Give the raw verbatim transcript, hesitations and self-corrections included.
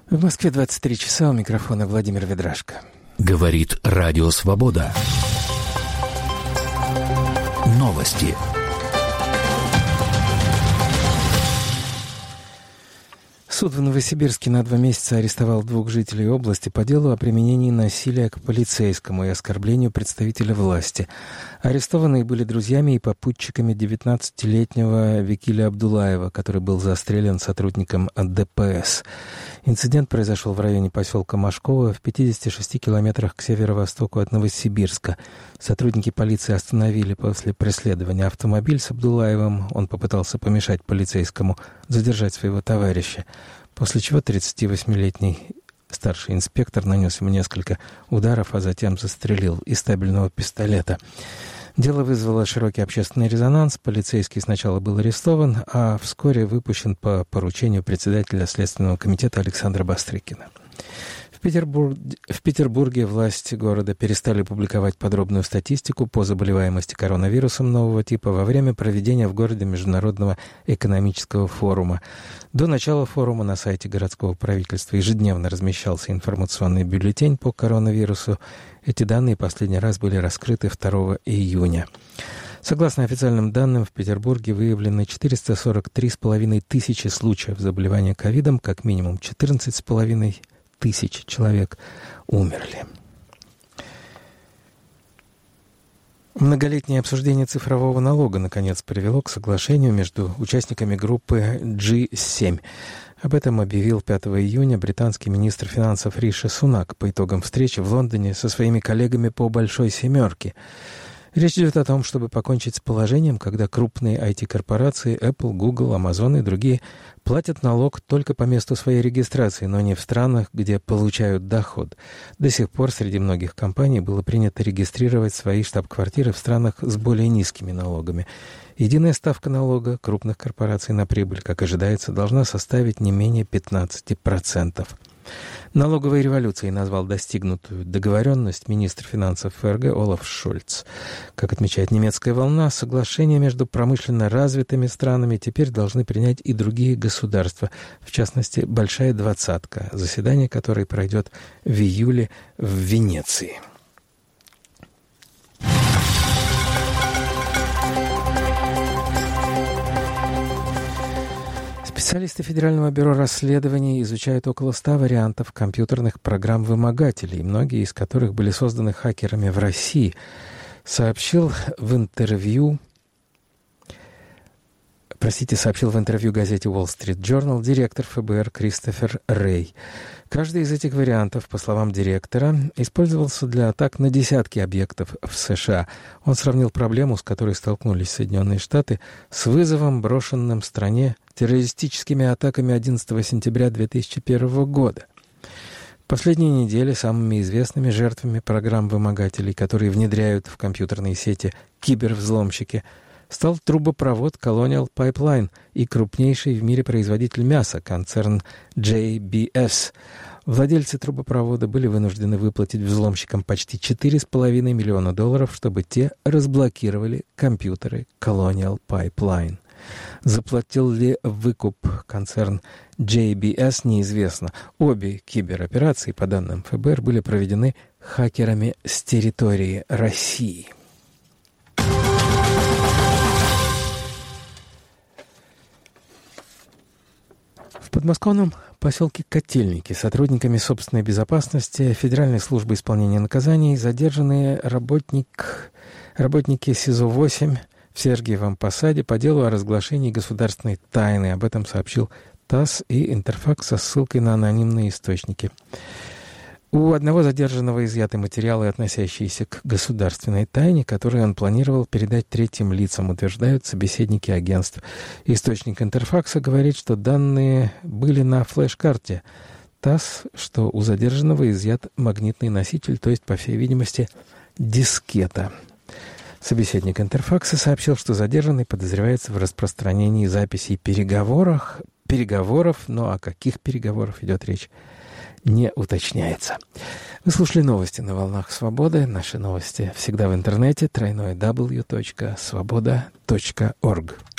В Москве двадцать три часа, у микрофона Владимир Ведрашко. Говорит Радио Свобода. Новости. Суд в Новосибирске на два месяца арестовал двух жителей области по делу о применении насилия к полицейскому и оскорблению представителя власти. Арестованные были друзьями и попутчиками девятнадцатилетнего Викиля Абдулаева, который был застрелен сотрудником ДПС. Инцидент произошел в районе поселка Машково в пятидесяти шести километрах к северо-востоку от Новосибирска. Сотрудники полиции остановили после преследования автомобиль с Абдулаевым. Он попытался помешать полицейскому задержать своего товарища, после чего тридцативосьмилетний старший инспектор нанес ему несколько ударов, а затем застрелил из стабильного пистолета. Дело вызвало широкий общественный резонанс. Полицейский сначала был арестован, а вскоре выпущен по поручению председателя Следственного комитета Александра Бастрыкина. В, Петербург... в Петербурге власти города перестали публиковать подробную статистику по заболеваемости коронавирусом нового типа во время проведения в городе Международного экономического форума. До начала форума на сайте городского правительства ежедневно размещался информационный бюллетень по коронавирусу. Эти данные последний раз были раскрыты второго июня. Согласно официальным данным, в Петербурге выявлено четыреста сорок три с половиной тысячи случаев заболевания ковидом, как минимум четырнадцать с половиной тысяч человек умерли. Многолетнее обсуждение цифрового налога наконец привело к соглашению между участниками группы джи семь. Об этом объявил пятого июня британский министр финансов Риши Сунак по итогам встречи в Лондоне со своими коллегами по «Большой семерке». Речь идет о том, чтобы покончить с положением, когда крупные ай ти-корпорации Apple, Google, Amazon и другие платят налог только по месту своей регистрации, но не в странах, где получают доход. До сих пор среди многих компаний было принято регистрировать свои штаб-квартиры в странах с более низкими налогами. Единая ставка налога крупных корпораций на прибыль, как ожидается, должна составить не менее пятнадцать процентов. Налоговой революцией назвал достигнутую договоренность министр финансов ФРГ Олаф Шольц. Как отмечает немецкая волна, соглашения между промышленно развитыми странами теперь должны принять и другие государства, в частности, Большая двадцатка, заседание которой пройдет в июле в Венеции. Специалисты Федерального бюро расследований изучают около ста вариантов компьютерных программ-вымогателей, многие из которых были созданы хакерами в России, сообщил в интервью, простите, сообщил в интервью газете Wall Street Journal директор ФБР Кристофер Рэй. Каждый из этих вариантов, по словам директора, использовался для атак на десятки объектов в США. Он сравнил проблему, с которой столкнулись Соединенные Штаты, с вызовом, брошенным стране террористическими атаками одиннадцатого сентября две тысячи первого года. В последние недели самыми известными жертвами программ-вымогателей, которые внедряют в компьютерные сети кибервзломщики, стал трубопровод Colonial Pipeline и крупнейший в мире производитель мяса, концерн джей би эс. Владельцы трубопровода были вынуждены выплатить взломщикам почти четыре с половиной миллиона долларов, чтобы те разблокировали компьютеры Colonial Pipeline. Заплатил ли выкуп концерн джей би эс, неизвестно. Обе кибероперации, по данным ФБР, были проведены хакерами с территории России. В подмосковном поселке Котельники сотрудниками собственной безопасности Федеральной службы исполнения наказаний задержанные работник, работники СИЗО восемь в Сергиевом Посаде по делу о разглашении государственной тайны. Об этом сообщил ТАСС и Интерфакс со ссылкой на анонимные источники. У одного задержанного изъяты материалы, относящиеся к государственной тайне, которые он планировал передать третьим лицам, утверждают собеседники агентств. Источник Интерфакса говорит, что данные были на флеш-карте ТАСС, что у задержанного изъят магнитный носитель, то есть, по всей видимости, дискета. Собеседник Интерфакса сообщил, что задержанный подозревается в распространении записей переговоров, переговоров, но о каких переговорах идет речь, не уточняется. Вы слушали новости на волнах Свободы. Наши новости всегда в интернете. тройное дабл ю точка свобода точка орг.